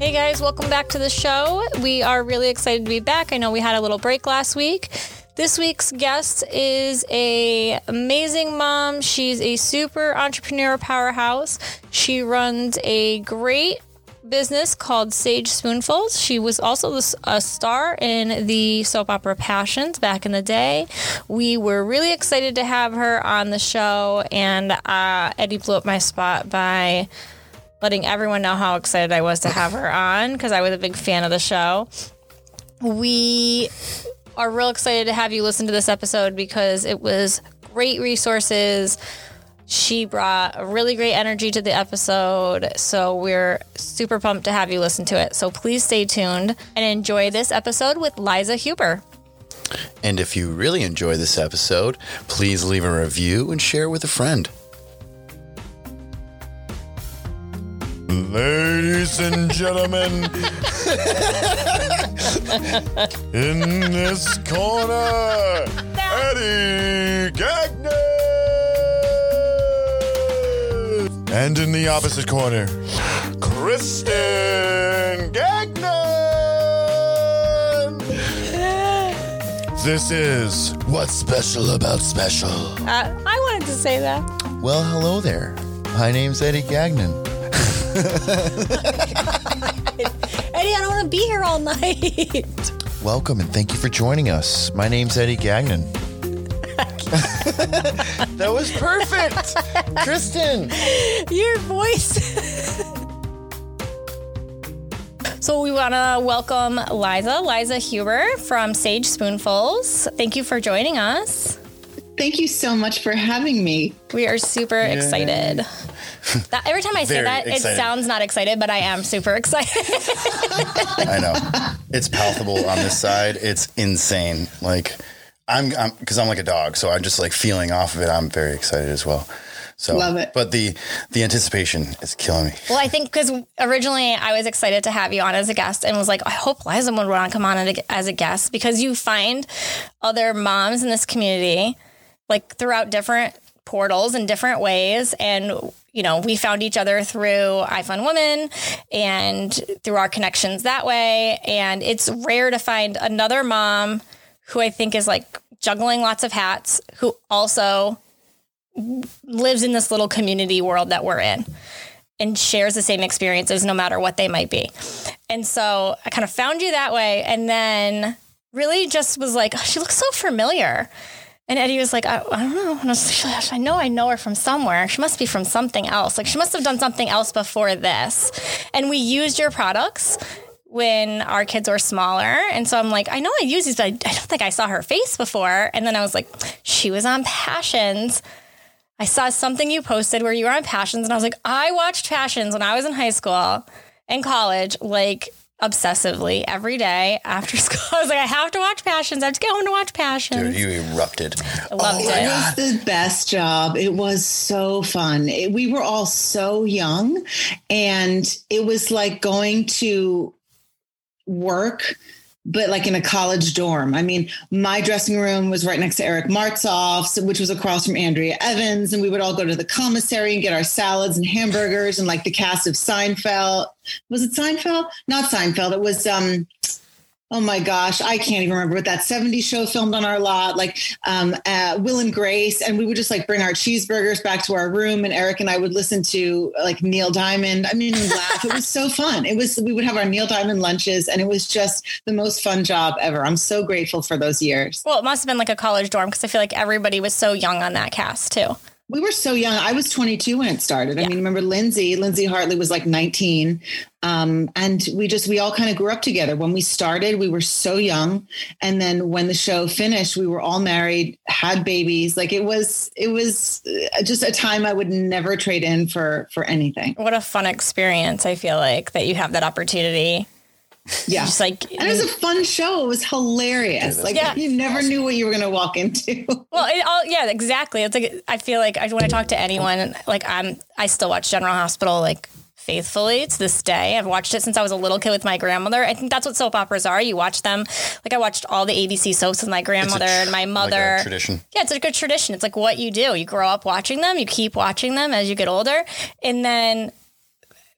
Hey guys, welcome back to the show. We are really excited to be back. I know we had a little break last week. This week's guest is a amazing mom. She's a super entrepreneur powerhouse. She runs a great business called Sage Spoonfuls. She was also a star in the soap opera Passions back in the day. We were really excited to have her on the show, and Eddie blew up my spot by letting everyone know how excited I was to have her on because I was a big fan of the show. We are real excited to have you listen to this episode because it was great resources. She brought a really great energy to the episode, so we're super pumped to have you listen to it. So please stay tuned and enjoy this episode with Liza Huber. And if you really enjoy this episode, please leave a review and share it with a friend. Ladies and gentlemen, in this corner, Eddie Gagnon. And in the opposite corner, Kristen Gagnon. This is What's Special About Special. I wanted to say that. Well, hello there. My name's Eddie Gagnon. Eddie, I don't want to be here all night. Welcome and thank you for joining us. My name's Eddie Gagnon. That was perfect. Kristen. Your voice. So we want to welcome Liza Huber from Sage Spoonfuls. Thank you for joining us. Thank you so much for having me. We are super excited. Every time I say that, excited. It sounds not excited, but I am super excited. I know. It's palpable on this side. It's insane. Like, I'm like a dog, so I'm just like feeling off of it. I'm very excited as well. So, love it. But the anticipation is killing me. Well, I think because originally I was excited to have you on as a guest and was like, I hope Liza would want to come on as a guest because you find other moms in this community like throughout different portals in different ways. And, you know, we found each other through iFund Women and through our connections that way. And it's rare to find another mom who I think is like juggling lots of hats, who also lives in this little community world that we're in and shares the same experiences no matter what they might be. And so I kind of found you that way. And then really just was like, oh, she looks so familiar. And Eddie was like, I don't know. And I know her from somewhere. She must be from something else. Like she must have done something else before this. And we used your products when our kids were smaller. And so I'm like, I know I use these, but I don't think I saw her face before. And then I was like, she was on Passions. I saw something you posted where you were on Passions. And I was like, I watched Passions when I was in high school and college, like obsessively every day after school. I was like, I have to watch Passions. I have to get home to watch Passions. Dude, you erupted. I loved it. It was the best job. It was so fun. We were all so young, and it was like going to work, but like in a college dorm. I mean, my dressing room was right next to Eric Martzoff's, which was across from Andrea Evans. And we would all go to the commissary and get our salads and hamburgers, and like the cast of Seinfeld. Was it Seinfeld? Not Seinfeld. It was, oh my gosh, I can't even remember, but that 70s show filmed on our lot, like Will and Grace. And we would just like bring our cheeseburgers back to our room, and Eric and I would listen to like Neil Diamond. I mean, laugh. It was so fun. We would have our Neil Diamond lunches, and it was just the most fun job ever. I'm so grateful for those years. Well, it must have been like a college dorm because I feel like everybody was so young on that cast too. We were so young. I was 22 when it started. I mean, remember Lindsay Hartley was like 19. And we all kind of grew up together. When we started, we were so young. And then when the show finished, we were all married, had babies. Like it was just a time I would never trade in for anything. What a fun experience. I feel like that you have that opportunity. Yeah. Just like, and it was a fun show. It was hilarious. Like you never knew what you were going to walk into. Well, exactly. It's like, I feel like when I talk to anyone, like I still watch General Hospital, like faithfully to this day. I've watched it since I was a little kid with my grandmother. I think that's what soap operas are. You watch them. Like I watched all the ABC soaps with my grandmother and my mother. Like a tradition. Yeah, it's a good tradition. It's like what you do. You grow up watching them. You keep watching them as you get older. And then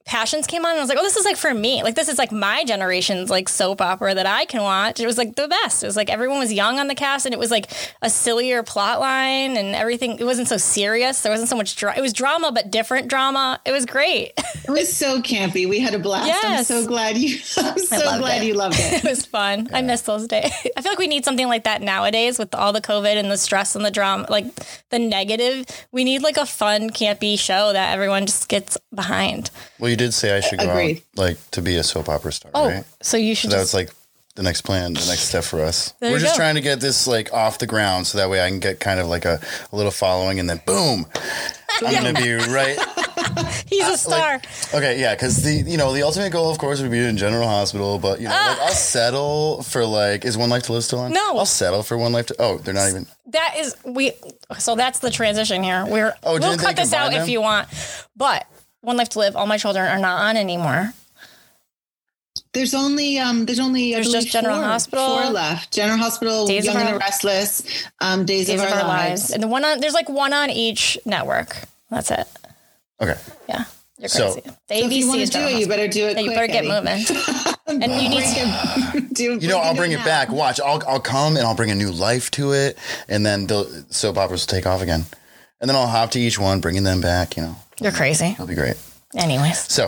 Passions came on and I was like, oh, this is like for me. Like, this is like my generation's like soap opera that I can watch. It was like the best. It was like everyone was young on the cast and it was like a sillier plot line and everything. It wasn't so serious. There wasn't so much it was drama, but different drama. It was great. It was so campy. We had a blast. Yes. I'm so glad you loved it. It was fun. I miss those days. I feel like we need something like that nowadays with all the COVID and the stress and the drama, like the negative. We need like a fun, campy show that everyone just gets behind. Well, you did say I should go out, like, to be a soap opera star, right? So you should. So that's like the next plan, the next step for us. We're just trying to get this like off the ground, so that way I can get kind of like a little following, and then boom, I'm gonna be right. He's a star. Like, okay, yeah, because the ultimate goal, of course, would be in General Hospital, but like I'll settle for like, is One Life to Live still on? No, I'll settle for One Life to. Oh, they're not even. That is So that's the transition here. We'll cut this out if you want, but One Life to Live, All My Children are not on anymore. There's just General Hospital. 4 left. General Hospital, Days Young and Restless, Days of Our Lives. And there's like one on each network. That's it. Okay. Yeah. You're crazy. So if you want to do it, you better do it quick, you better get moving. And you need to... I'll bring it back. Watch, I'll come and I'll bring a new life to it. And then the soap operas will take off again. And then I'll hop to each one, bringing them back, You're crazy. It'll be great. Anyways. So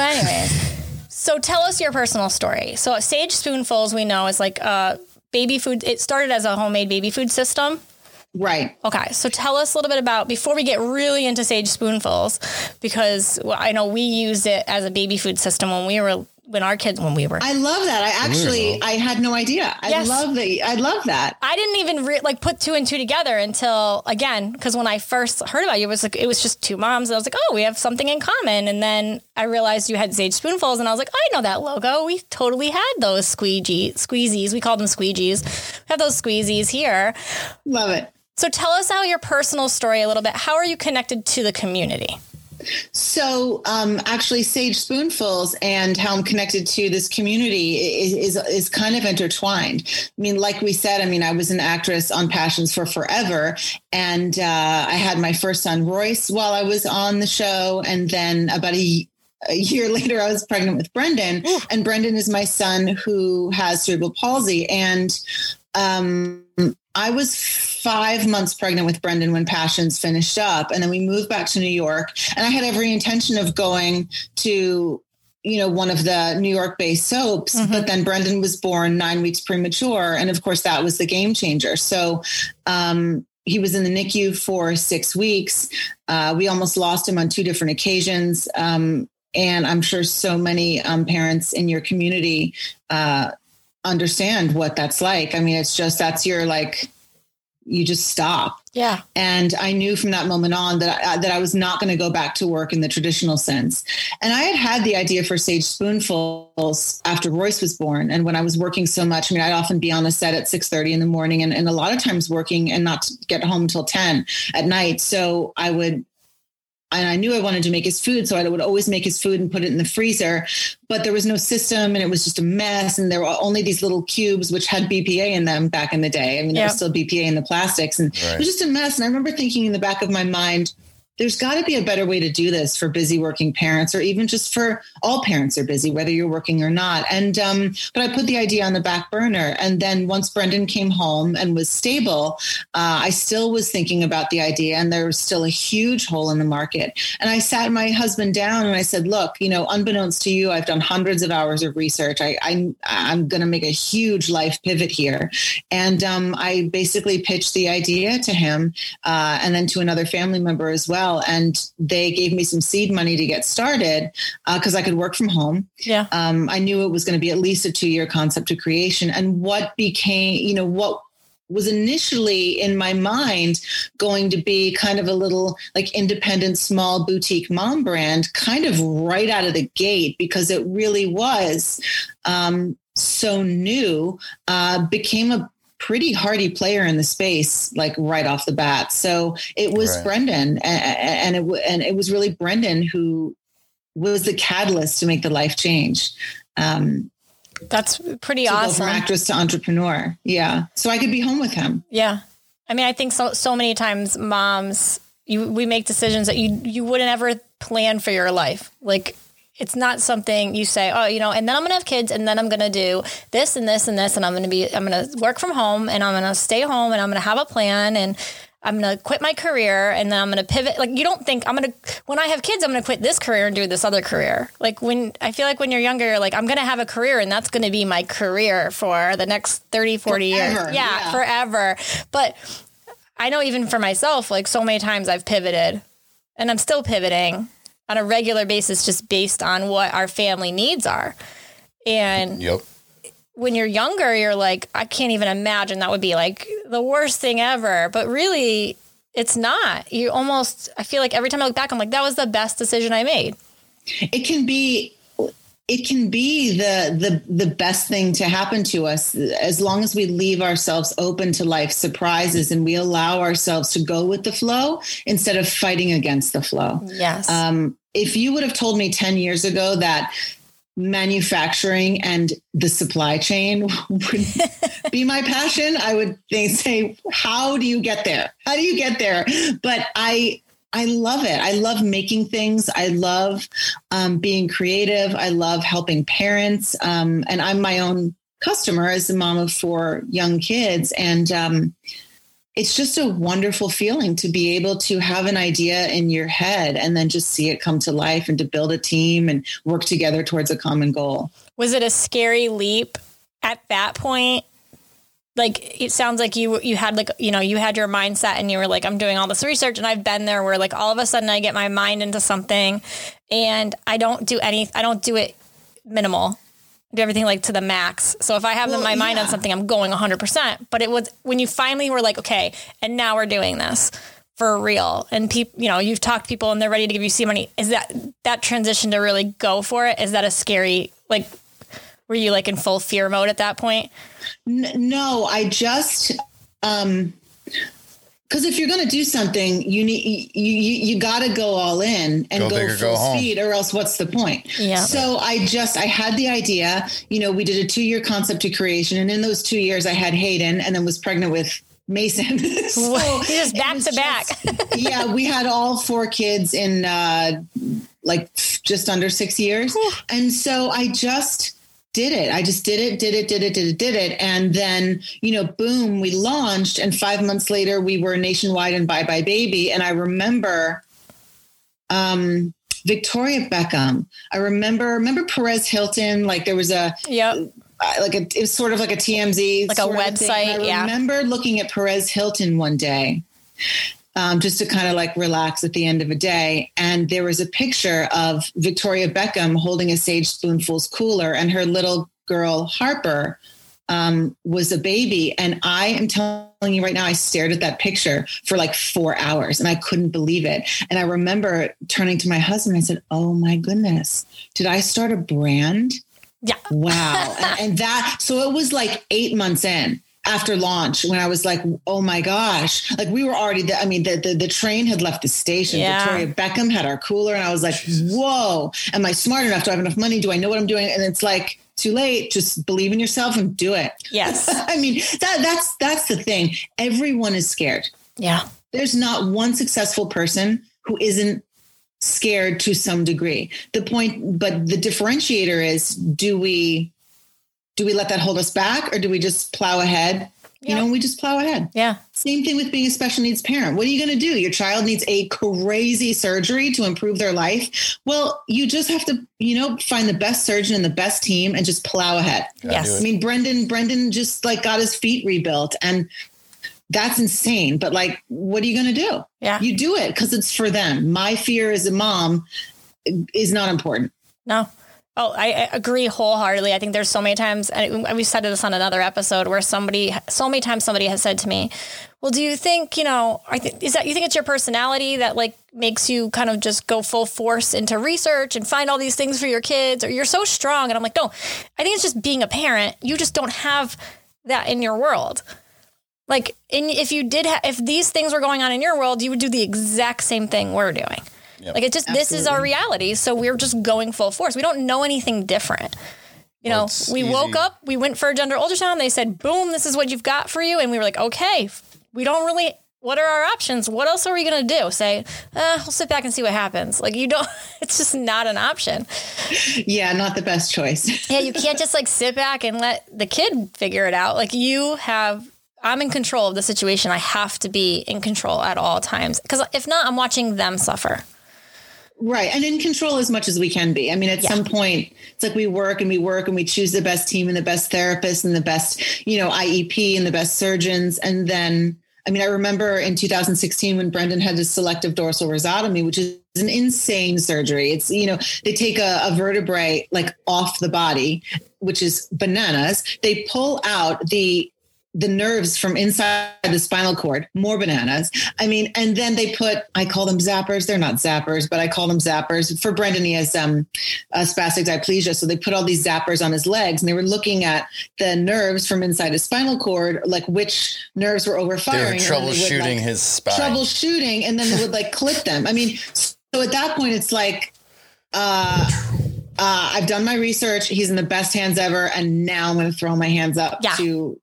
tell us your personal story. So Sage Spoonfuls, we know, is like baby food. It started as a homemade baby food system. Right. Okay. So tell us a little bit about, before we get really into Sage Spoonfuls, because I know we used it as a baby food system when we were I love that. I had no idea. I love that. I didn't even put 2 and 2 together until, again, because when I first heard about you, it was just 2 moms. And I was like, oh, we have something in common. And then I realized you had Sage Spoonfuls and I was like, I know that logo. We totally had those squeezies. We call them squeegees. We have those squeezies here. Love it. So tell us your personal story a little bit. How are you connected to the community? So actually Sage Spoonfuls and how I'm connected to this community is kind of intertwined. I mean, like we said, I was an actress on Passions for forever. And I had my first son, Royce, while I was on the show. And then about a year later, I was pregnant with Brendan. And Brendan is my son who has cerebral palsy. And I was 5 months pregnant with Brendan when Passions finished up. And then we moved back to New York. And I had every intention of going to, one of the New York based soaps. Mm-hmm. But then Brendan was born 9 weeks premature. And of course, that was the game changer. So he was in the NICU for 6 weeks. We almost lost him on 2 different occasions. And I'm sure so many parents in your community understand what that's like. It's just, you just stop. Yeah. And I knew from that moment on that I was not going to go back to work in the traditional sense. And I had the idea for Sage Spoonfuls after Royce was born. And when I was working so much, I'd often be on a set at 6:30 in the morning and a lot of times working and not get home until 10 at night. So I knew I wanted to make his food. So I would always make his food and put it in the freezer, but there was no system and it was just a mess. And there were only these little cubes, which had BPA in them back in the day. There was still BPA in the plastics and It was just a mess. And I remember thinking in the back of my mind, there's got to be a better way to do this for busy working parents, or even just for all parents are busy, whether you're working or not. And, but I put the idea on the back burner. And then once Brendan came home and was stable, I still was thinking about the idea, and there was still a huge hole in the market. And I sat my husband down and I said, look, unbeknownst to you, I've done hundreds of hours of research. I'm going to make a huge life pivot here. And I basically pitched the idea to him and then to another family member as well. And they gave me some seed money to get started because I could work from home. Yeah. I knew it was going to be at least a 2-year concept of creation. And what became, what was initially in my mind going to be kind of a little like independent, small boutique mom brand, kind of right out of the gate, because it really was so new, became a pretty hardy player in the space, like right off the bat. So it was Brendan, and it was really Brendan who was the catalyst to make the life change. That's pretty awesome. Go from actress to entrepreneur. Yeah. So I could be home with him. Yeah. I think so many times moms, we make decisions that you wouldn't ever plan for your life. Like it's not something you say, oh, you know, and then I'm going to have kids and then I'm going to do this and this and this. And I'm going to work from home and I'm going to stay home and I'm going to have a plan and I'm going to quit my career and then I'm going to pivot. Like, you don't think when I have kids, I'm going to quit this career and do this other career. Like, I feel like when you're younger, you're like, I'm going to have a career and that's going to be my career for the next 30, 40 years. Yeah, forever. But I know even for myself, like so many times I've pivoted and I'm still pivoting on a regular basis, just based on what our family needs are. And when you're younger, you're like, I can't even imagine that would be like the worst thing ever. But really, it's not. I feel like every time I look back, I'm like, that was the best decision I made. It can be the best thing to happen to us as long as we leave ourselves open to life surprises and we allow ourselves to go with the flow instead of fighting against the flow. Yes. If you would have told me 10 years ago that manufacturing and the supply chain would be my passion, I would say, how do you get there? How do you get there? But I love it. I love making things. I love being creative. I love helping parents. And I'm my own customer as a mom of 4 young kids. And it's just a wonderful feeling to be able to have an idea in your head and then just see it come to life and to build a team and work together towards a common goal. Was it a scary leap at that point? Like, it sounds like you had like, you know, you had your mindset and you were like, I'm doing all this research, and I've been there where like all of a sudden I get my mind into something and I don't do it minimal. I do everything like to the max. So if I have my mind on something, I'm going 100%. But it was when you finally were like, okay, and now we're doing this for real. And people, you know, you've talked to people and they're ready to give you seed money. Is that transition to really go for it? Is that a scary, like, were you like in full fear mode at that point? No, I just, because if you're going to do something, you got to go all in and go full speed, or else what's the point? Yeah. So I had the idea, you know, we did a 2-year concept to creation. And in those 2 years I had Hayden and then was pregnant with Mason. So just back to back. Yeah. We had all 4 kids in like just under 6 years. And so I just did it. I just did it. And then, you know, boom, we launched. And 5 months later, we were nationwide and Bye Bye Baby. And I remember Victoria Beckham. I remember Perez Hilton. Like there was it was sort of like a TMZ. Like a website. I remember looking at Perez Hilton one day. Just to kind of like relax at the end of a day. And there was a picture of Victoria Beckham holding a Sage Spoonfuls cooler, and her little girl, Harper, was a baby. And I am telling you right now, I stared at that picture for like 4 hours and I couldn't believe it. And I remember turning to my husband, I said, oh my goodness, did I start a brand? Yeah. Wow. and so it was like 8 months in. After launch, when I was like, oh my gosh, like we were already, the train had left the station. Yeah. Victoria Beckham had our cooler. And I was like, whoa, am I smart enough? Do I have enough money? Do I know what I'm doing? And it's like, too late. Just believe in yourself and do it. Yes. I mean, that's the thing. Everyone is scared. Yeah. There's not one successful person who isn't scared to some degree. But the differentiator is, do we let that hold us back, or do we just plow ahead? Yeah. You know, we just plow ahead. Yeah. Same thing with being a special needs parent. What are you going to do? Your child needs a crazy surgery to improve their life. Well, you just have to, you know, find the best surgeon and the best team and just plow ahead. Yes. I mean, Brendan just like got his feet rebuilt, and that's insane. But like, what are you going to do? Yeah. You do it because it's for them. My fear as a mom is not important. No. Oh, I agree wholeheartedly. I think there's so many times, and we said this on another episode, where so many times somebody has said to me, well, do you think, you know, you think it's your personality that like makes you kind of just go full force into research and find all these things for your kids, or you're so strong? And I'm like, no, I think it's just being a parent. You just don't have that in your world. Like, if these things were going on in your world, you would do the exact same thing we're doing. Yep. Like, it's just, Absolutely. This is our reality. So we're just going full force. We don't know anything different. You know, we woke up, we went for a gender ultrasound. They said, boom, this is what you've got for you. And we were like, okay, we don't really, what are our options? What else are we going to do? Say, we'll sit back and see what happens. Like you don't, it's just not an option. Yeah. Not the best choice. Yeah. You can't just like sit back and let the kid figure it out. Like I'm in control of the situation. I have to be in control at all times. Because if not, I'm watching them suffer. Right. And in control as much as we can be. I mean, at some point, it's like we work and we choose the best team and the best therapist and the best, IEP and the best surgeons. And then, I mean, I remember in 2016 when Brendan had his selective dorsal rhizotomy, which is an insane surgery. It's, they take a vertebrae like off the body, which is bananas. They pull out the nerves from inside the spinal cord, more bananas. I mean, and then they I call them zappers. They're not zappers, but I call them zappers. For Brendan, he has spastic diplegia. So they put all these zappers on his legs and they were looking at the nerves from inside his spinal cord, like which nerves were overfiring. They were troubleshooting his spine. Troubleshooting, and then they would like clip them. I mean, so at that point, it's like, I've done my research. He's in the best hands ever. And now I'm going to throw my hands up to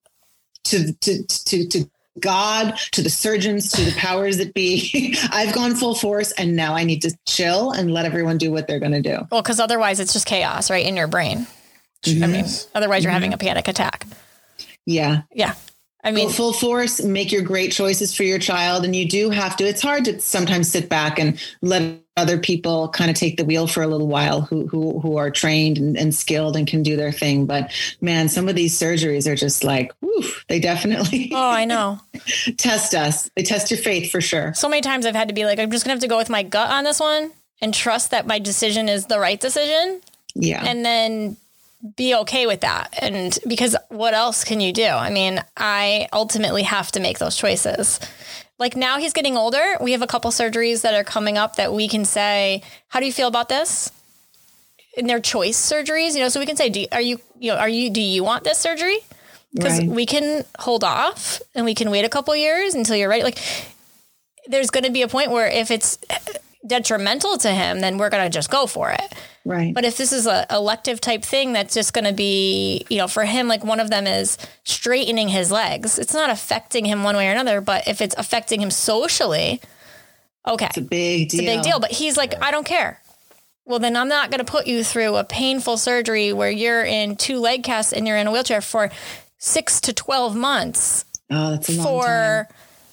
God, to the surgeons, to the powers that be. I've gone full force and now I need to chill and let everyone do what they're going to do. Well, because otherwise it's just chaos, right? In your brain. I mean, otherwise you're having a panic attack. Yeah. Yeah. I mean, go full force, make your great choices for your child. And you do have to, it's hard to sometimes sit back and let other people kind of take the wheel for a little while who are trained and skilled and can do their thing. But man, some of these surgeries are just like, they definitely I know. Test us. They test your faith for sure. So many times I've had to be like, I'm just gonna have to go with my gut on this one and trust that my decision is the right decision. Yeah. And then be okay with that. And because what else can you do? I mean, I ultimately have to make those choices. Like now he's getting older. We have a couple surgeries that are coming up that we can say, how do you feel about this? And they're choice surgeries, so we can say, do you want this surgery? Because we can hold off and we can wait a couple years until you're ready. Like there's going to be a point where if it's detrimental to him, then we're going to just go for it. Right. But if this is a elective type thing, that's just going to be, for him, like one of them is straightening his legs. It's not affecting him one way or another, but if it's affecting him socially, okay. It's a big deal. It's a big deal. But he's like, I don't care. Well, then I'm not going to put you through a painful surgery where you're in 2 leg casts and you're in a wheelchair for 6 to 12 months. Oh, that's a long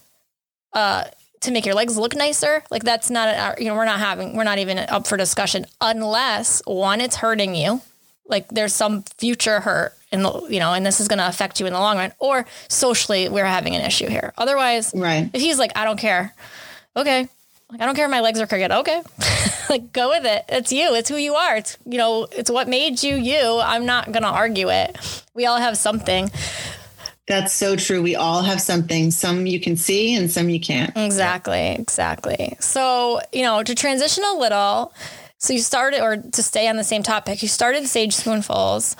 time. To make your legs look nicer. Like that's not, we're not even up for discussion unless one, it's hurting you. Like there's some future hurt in the, and this is going to affect you in the long run, or socially we're having an issue here. Otherwise, if he's like, I don't care. Okay. Like, I don't care if my legs are crooked. Okay. Like go with it. It's you. It's who you are. It's, it's what made you, you. I'm not going to argue it. We all have something. That's so true. We all have something. Some you can see and some you can't. Exactly. So, to transition a little, so you started, or to stay on the same topic, you started Sage Spoonfuls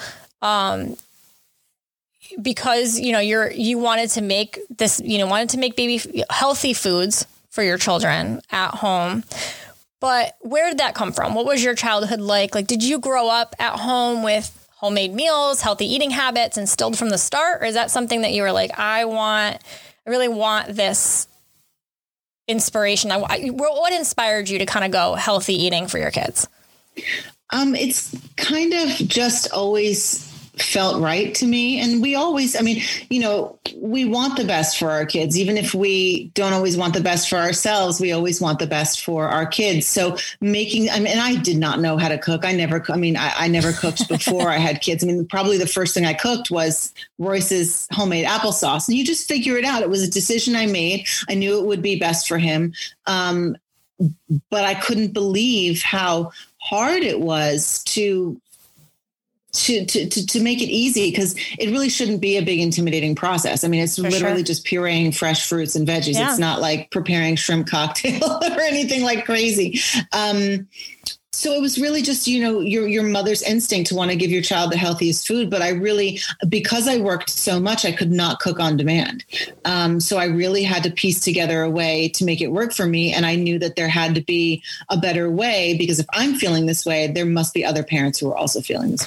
because, you wanted to make this, wanted to make baby healthy foods for your children at home. But where did that come from? What was your childhood like? Like, did you grow up at home with homemade meals, healthy eating habits instilled from the start? Or is that something that you were like, I really want this inspiration? What inspired you to kind of go healthy eating for your kids? It's kind of just always felt right to me. And we always, we want the best for our kids. Even if we don't always want the best for ourselves, we always want the best for our kids. So I did not know how to cook. I never cooked before I had kids. Probably the first thing I cooked was Royce's homemade applesauce, and you just figure it out. It was a decision I made. I knew it would be best for him. But I couldn't believe how hard it was to make it easy, because it really shouldn't be a big intimidating process. It's literally just pureeing fresh fruits and veggies. Yeah. It's not like preparing shrimp cocktail or anything like crazy. So it was really just, your mother's instinct to want to give your child the healthiest food. But because I worked so much, I could not cook on demand. So I really had to piece together a way to make it work for me. And I knew that there had to be a better way, because if I'm feeling this way, there must be other parents who are also feeling this way.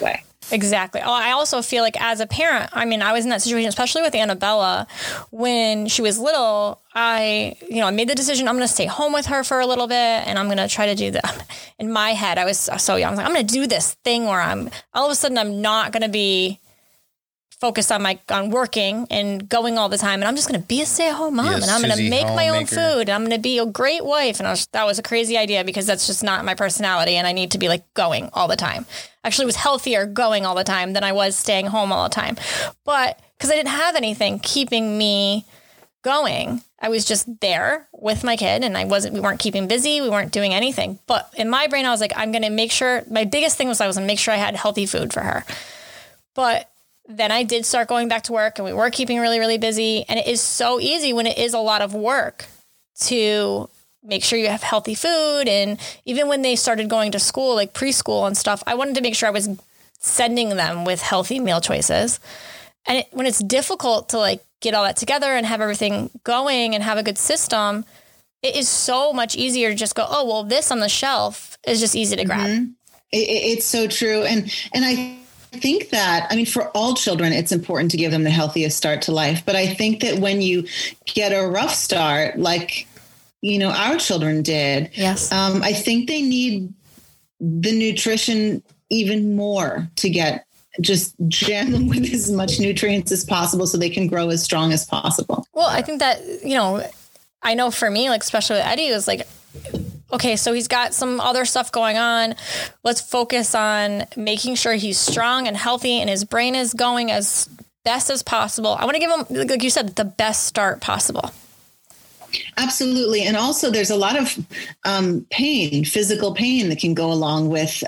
Exactly. Oh, I also feel like as a parent, I mean, I was in that situation, especially with Annabella, when she was little. I made the decision I'm going to stay home with her for a little bit, and I'm going to try to do that. In my head, I was so young. I was like, I'm going to do this thing where all of a sudden I'm not going to be focused on working and going all the time, and I'm just going to be a stay-at-home mom, and I'm going to make my own food, and I'm going to be a great wife. And that was a crazy idea because that's just not my personality, and I need to be like going all the time. Actually, it was healthier going all the time than I was staying home all the time. But because I didn't have anything keeping me going, I was just there with my kid, and we weren't keeping busy. We weren't doing anything. But in my brain, I was like, I'm going to make sure, my biggest thing was I was going to make sure I had healthy food for her. But then I did start going back to work, and we were keeping really, really busy. And it is so easy when it is a lot of work to make sure you have healthy food. And even when they started going to school, like preschool and stuff, I wanted to make sure I was sending them with healthy meal choices. And when it's difficult to like get all that together and have everything going and have a good system, it is so much easier to just go, oh, well, this on the shelf is just easy to grab. Mm-hmm. It's so true. And I think that, I mean, for all children, it's important to give them the healthiest start to life. But I think that when you get a rough start, like, our children did, yes, I think they need the nutrition even more to just jam them with as much nutrients as possible so they can grow as strong as possible. Well, I think that, I know for me, like, especially with Eddie, it was like, okay, so he's got some other stuff going on. Let's focus on making sure he's strong and healthy and his brain is going as best as possible. I want to give him, like you said, the best start possible. Absolutely. And also there's a lot of pain, physical pain that can go along with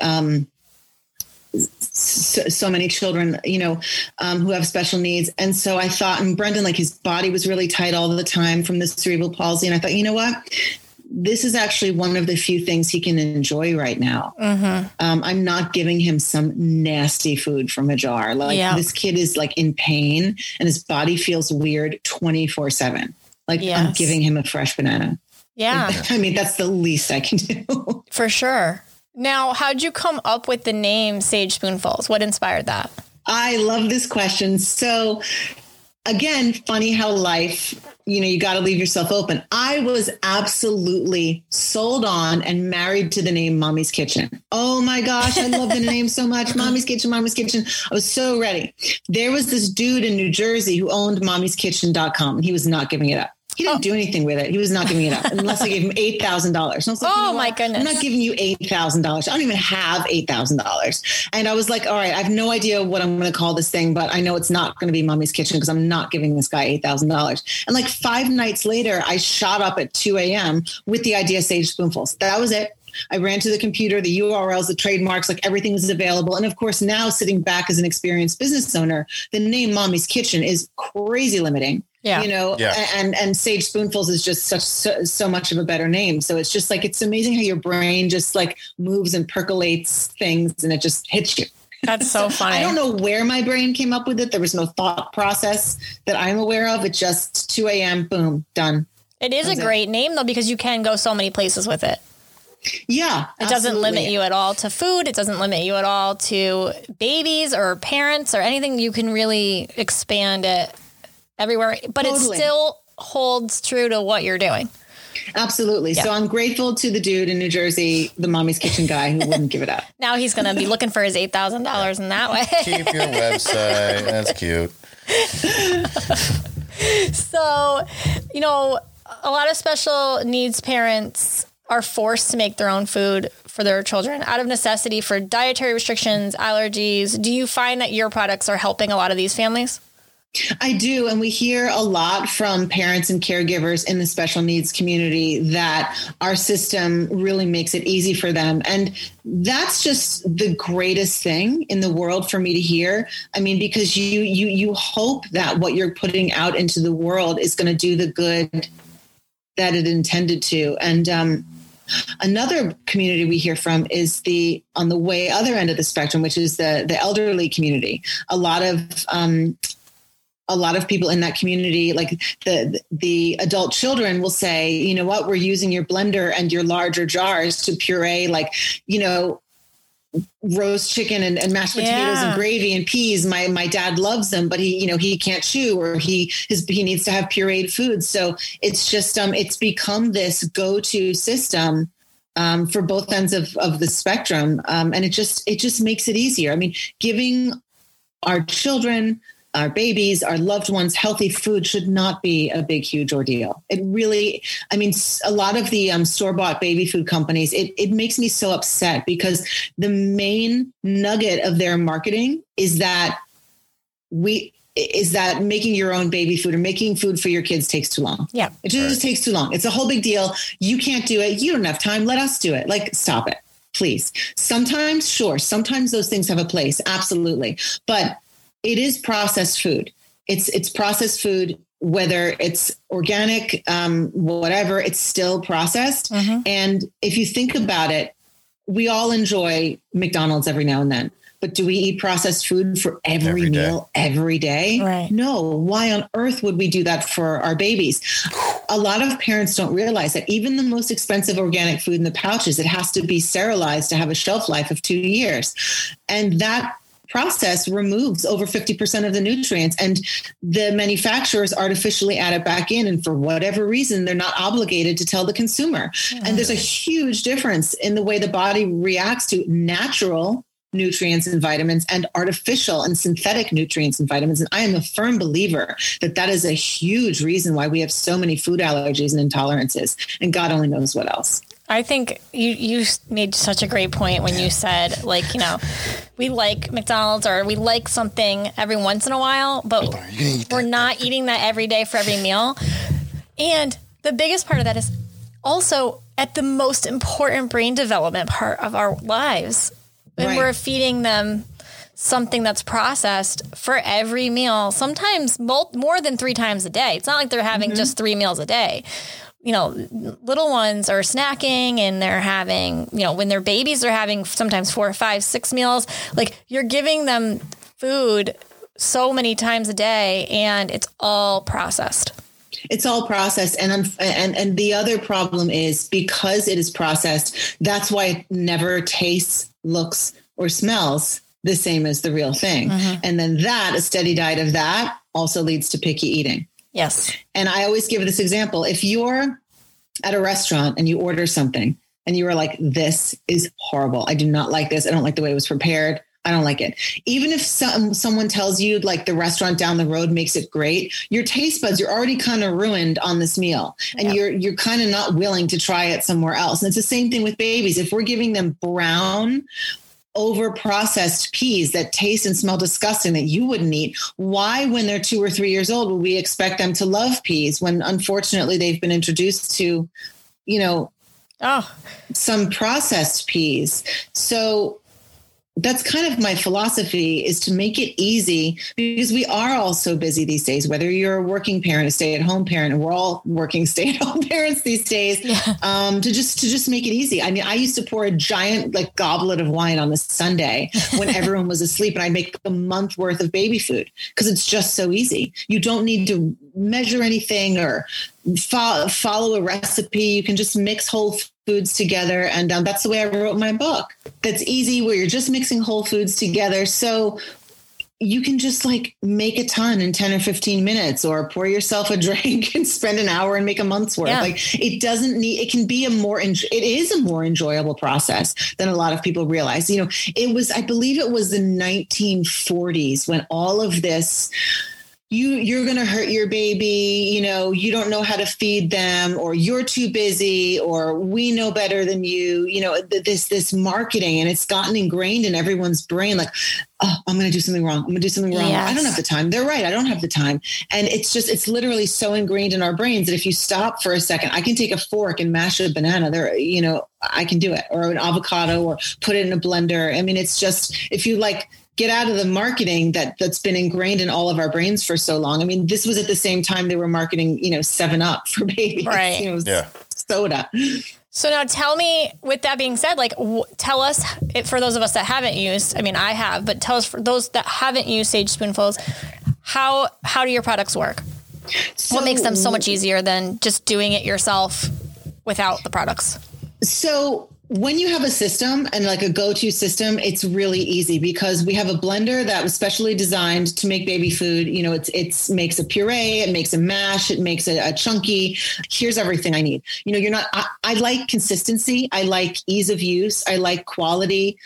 so many children, who have special needs. And so I thought, and Brendan, like his body was really tight all the time from the cerebral palsy. And I thought, you know what? This is actually one of the few things he can enjoy right now. Mm-hmm. I'm not giving him some nasty food from a jar. Like This kid is like in pain and his body feels weird 24/7. Like I'm giving him a fresh banana. Yeah. I mean, that's the least I can do. For sure. Now, how'd you come up with the name Sage Spoonfuls? What inspired that? I love this question. So again, funny how life, you got to leave yourself open. I was absolutely sold on and married to the name Mommy's Kitchen. Oh my gosh, I love the name so much. Mommy's Kitchen, Mommy's Kitchen. I was so ready. There was this dude in New Jersey who owned mommyskitchen.com, and he was not giving it up. He didn't do anything with it. He was not giving it up unless I gave him $8,000. And I was like, my goodness. I'm not giving you $8,000. I don't even have $8,000. And I was like, all right, I have no idea what I'm going to call this thing, but I know it's not going to be Mommy's Kitchen because I'm not giving this guy $8,000. And like 5 nights later, I shot up at 2 a.m. with the idea of Sage Spoonfuls. That was it. I ran to the computer, the URLs, the trademarks, like everything was available. And of course, now sitting back as an experienced business owner, the name Mommy's Kitchen is crazy limiting. Yeah. And Sage Spoonfuls is just so much of a better name. So it's just like, it's amazing how your brain just like moves and percolates things and it just hits you. That's so funny. I don't know where my brain came up with it. There was no thought process that I'm aware of. It just 2 a.m. Boom, done. It is a great name though, because you can go so many places with it. Yeah. It doesn't limit you at all to food. It doesn't limit you at all to babies or parents or anything. You can really expand it everywhere, but it still holds true to what you're doing. Absolutely. Yeah. So I'm grateful to the dude in New Jersey, the Mommy's Kitchen guy who wouldn't give it up. Now he's going to be looking for his $8,000 in that way. Keep your website. That's cute. So, a lot of special needs parents are forced to make their own food for their children out of necessity for dietary restrictions, allergies. Do you find that your products are helping a lot of these families? I do. And we hear a lot from parents and caregivers in the special needs community that our system really makes it easy for them. And that's just the greatest thing in the world for me to hear. I mean, because you hope that what you're putting out into the world is going to do the good that it intended to. And another community we hear from is on the way other end of the spectrum, which is the elderly community. A lot of people in that community, like the adult children, will say, you know what, we're using your blender and your larger jars to puree, like, roast chicken and mashed potatoes and gravy and peas. My dad loves them, but he can't chew, or he needs to have pureed food. So it's just, it's become this go-to system for both ends of the spectrum. And it just makes it easier. I mean, giving our children, our babies, our loved ones, healthy food should not be a big, huge ordeal. It really, I mean, a lot of the store-bought baby food companies, it makes me so upset, because the main nugget of their marketing is that making your own baby food or making food for your kids takes too long. Yeah. It just takes too long. It's a whole big deal. You can't do it. You don't have time. Let us do it. Like, stop it, please. Sometimes, sure. Sometimes those things have a place. Absolutely. But it is processed food. It's processed food, whether it's organic, whatever, it's still processed. Mm-hmm. And if you think about it, we all enjoy McDonald's every now and then. But do we eat processed food for every meal, every day? Right. No. Why on earth would we do that for our babies? A lot of parents don't realize that even the most expensive organic food in the pouches, it has to be sterilized to have a shelf life of 2 years. And that process removes over 50% of the nutrients, and the manufacturers artificially add it back in. And for whatever reason, they're not obligated to tell the consumer. And there's a huge difference in the way the body reacts to natural nutrients and vitamins and artificial and synthetic nutrients and vitamins. And I am a firm believer that is a huge reason why we have so many food allergies and intolerances, and God only knows what else. I think you made such a great point when you said, like, we like McDonald's or we like something every once in a while, but we're not eating that every day for every meal. And the biggest part of that is also at the most important brain development part of our lives. And we're feeding them something that's processed for every meal, sometimes more than 3 times a day. It's not like they're having just 3 meals a day. Little ones are snacking, and they're having, when they're babies, they're having sometimes 4, 5, 6 meals. Like, you're giving them food so many times a day, and it's all processed. It's all processed. And the other problem is, because it is processed, that's why it never tastes, looks, or smells the same as the real thing. Mm-hmm. And then a steady diet of that also leads to picky eating. Yes. And I always give this example. If you're at a restaurant and you order something and you are like, this is horrible, I do not like this, I don't like the way it was prepared, I don't like it. Even if someone tells you, like, the restaurant down the road makes it great, your taste buds, you're already kind of ruined on this meal, and you're kind of not willing to try it somewhere else. And it's the same thing with babies. If we're giving them brown, over-processed peas that taste and smell disgusting that you wouldn't eat, why, when they're 2 or 3 years old, would we expect them to love peas when unfortunately they've been introduced to, some processed peas? So that's kind of my philosophy, is to make it easy, because we are all so busy these days, whether you're a working parent, a stay-at-home parent, and we're all working stay-at-home parents these days, to just make it easy. I mean, I used to pour a giant goblet of wine on a Sunday when everyone was asleep, and I'd make a month worth of baby food, because it's just so easy. You don't need to measure anything or follow a recipe. You can just mix whole foods together. And that's the way I wrote my book. That's easy, where you're just mixing whole foods together. So you can just make a ton in 10 or 15 minutes, or pour yourself a drink and spend an hour and make a month's worth. Yeah. It doesn't need, it can be it is a more enjoyable process than a lot of people realize. I believe it was the 1940s when all of this, you're going to hurt your baby, you don't know how to feed them, or you're too busy, or we know better than you, this marketing, and it's gotten ingrained in everyone's brain. Like, oh, I'm going to do something wrong. I'm going to do something wrong. Yes. I don't have the time. They're right. I don't have the time. And it's literally so ingrained in our brains that if you stop for a second, I can take a fork and mash a banana there, I can do it, or an avocado, or put it in a blender. I mean, it's just, if you get out of the marketing that's been ingrained in all of our brains for so long. I mean, this was at the same time they were marketing, 7-Up for babies, right? Soda. So now tell me, with that being said, tell us, for those of us that haven't used, I mean, I have, but tell us, for those that haven't used Sage Spoonfuls, how do your products work? What makes them so much easier than just doing it yourself without the products? So when you have a system and like a go-to system, it's really easy because we have a blender that was specially designed to make baby food. You know, it's makes a puree, it makes a mash, it makes a chunky. Here's everything I need. You know, I like consistency. I like ease of use. I like quality.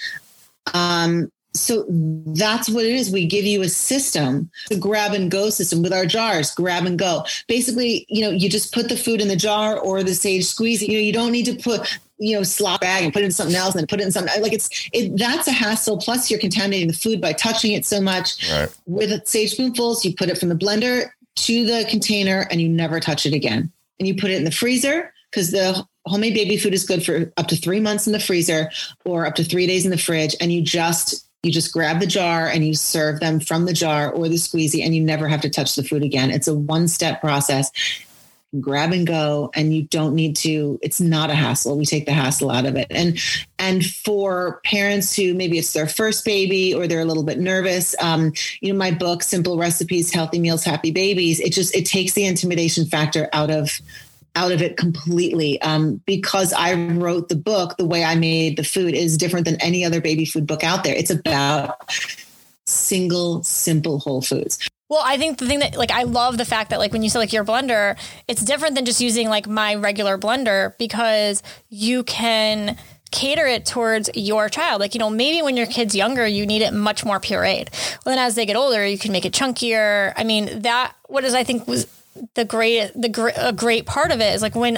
So that's what it is. We give you a system, the grab and go system with our jars, grab and go. Basically, you know, you just put the food in the jar or the Sage Squeezy. You know, you don't need to put, you know, slop bag and put it in something else and put it in something like that's a hassle. Plus you're contaminating the food by touching it so much. Right. With Sage Spoonfuls, you put it from the blender to the container and you never touch it again. And you put it in the freezer because the homemade baby food is good for up to 3 months in the freezer or up to 3 days in the fridge. And you just grab the jar and you serve them from the jar or the squeezy and you never have to touch the food again. It's a one-step process. Grab and go, and you don't need to, it's not a hassle. We take the hassle out of it. And for parents who maybe it's their first baby or they're a little bit nervous, you know, my book, Simple Recipes, Healthy Meals, Happy Babies, it takes the intimidation factor out of it completely. Because I wrote the book, the way I made the food is different than any other baby food book out there. It's about single, simple whole foods. Well, I think the thing that, like, I love the fact that, like, when you say, like, your blender, it's different than just using, like, my regular blender because you can cater it towards your child. Like, you know, maybe when your kid's younger, you need it much more pureed. Well, then as they get older, you can make it chunkier. I mean, I think was a great part of it is, like, when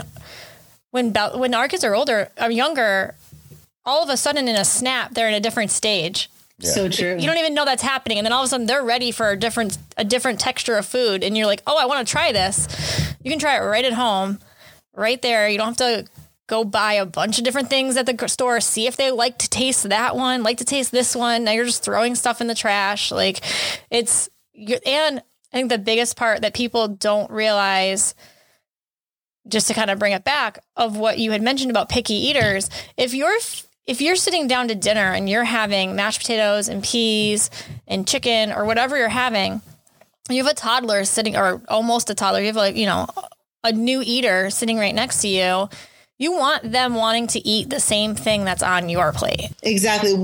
our kids are younger, all of a sudden in a snap, they're in a different stage. Yeah. So true. You don't even know that's happening. And then all of a sudden they're ready for a different texture of food. And you're like, oh, I want to try this. You can try it right at home, right there. You don't have to go buy a bunch of different things at the store, see if they like to taste that one, like to taste this one. Now you're just throwing stuff in the trash. Like and I think the biggest part that people don't realize, just to kind of bring it back of what you had mentioned about picky eaters, if you're sitting down to dinner and you're having mashed potatoes and peas and chicken or whatever you're having, you have a toddler sitting, or almost a toddler, you have, like, you know, a new eater sitting right next to you. You want them wanting to eat the same thing that's on your plate. Exactly.